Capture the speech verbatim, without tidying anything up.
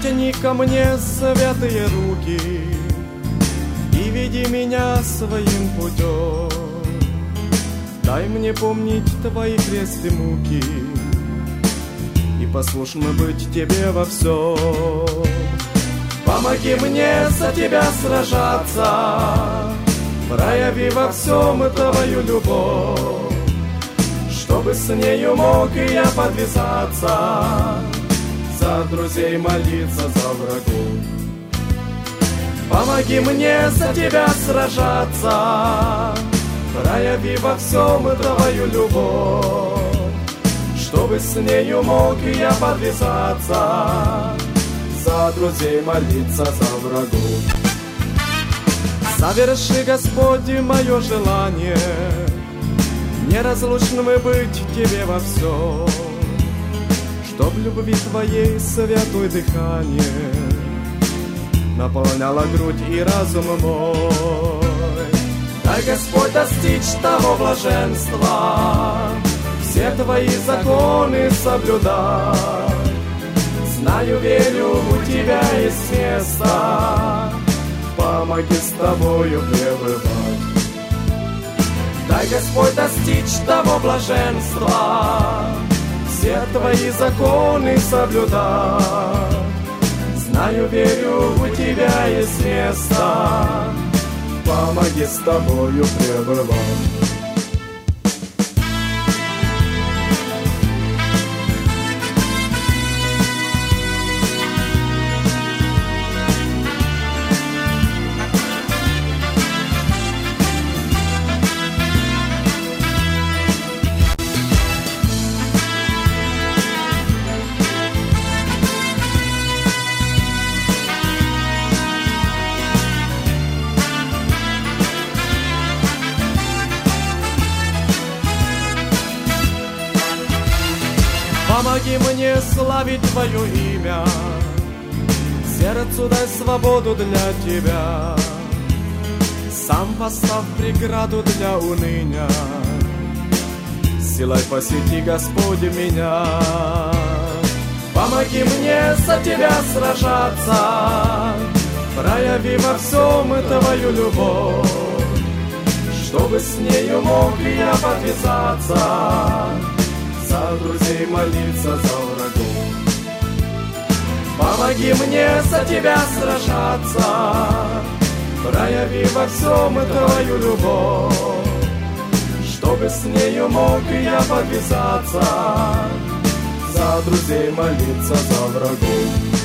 Протяни ко мне святые руки и веди меня своим путем. Дай мне помнить твои крест и муки и послушным быть тебе во всем. Помоги мне за тебя сражаться, прояви во всем твою любовь, чтобы с нею мог и я подвязаться, за друзей молиться, за врагов. Помоги мне за тебя сражаться, прояви во всем твою любовь, чтобы с нею мог и я подвязаться, за друзей молиться, за врагов. Соверши, Господь, мое желание, неразлучным быть тебе во всем, чтоб любви твоей святой дыхание наполняло грудь и разум мой. Дай, Господь, достичь того блаженства, все твои законы соблюдай. Знаю, верю, у тебя есть место, помоги с тобою пребывать. Дай, Господь, достичь того блаженства, все твои законы соблюдать. Знаю, верю, у тебя есть место, помоги с тобою пребывать. Помоги мне славить твое имя, сердцу дай свободу для тебя. Сам поставь преграду для уныния, силой посети, Господь, меня. Помоги мне за тебя сражаться, прояви во всем твою любовь, чтобы с нею мог и я подвязаться, за друзей молиться, за врагов. Помоги мне за тебя сражаться, прояви во всем твою любовь, чтобы с нею мог и я подвязаться, за друзей молиться, за врагов.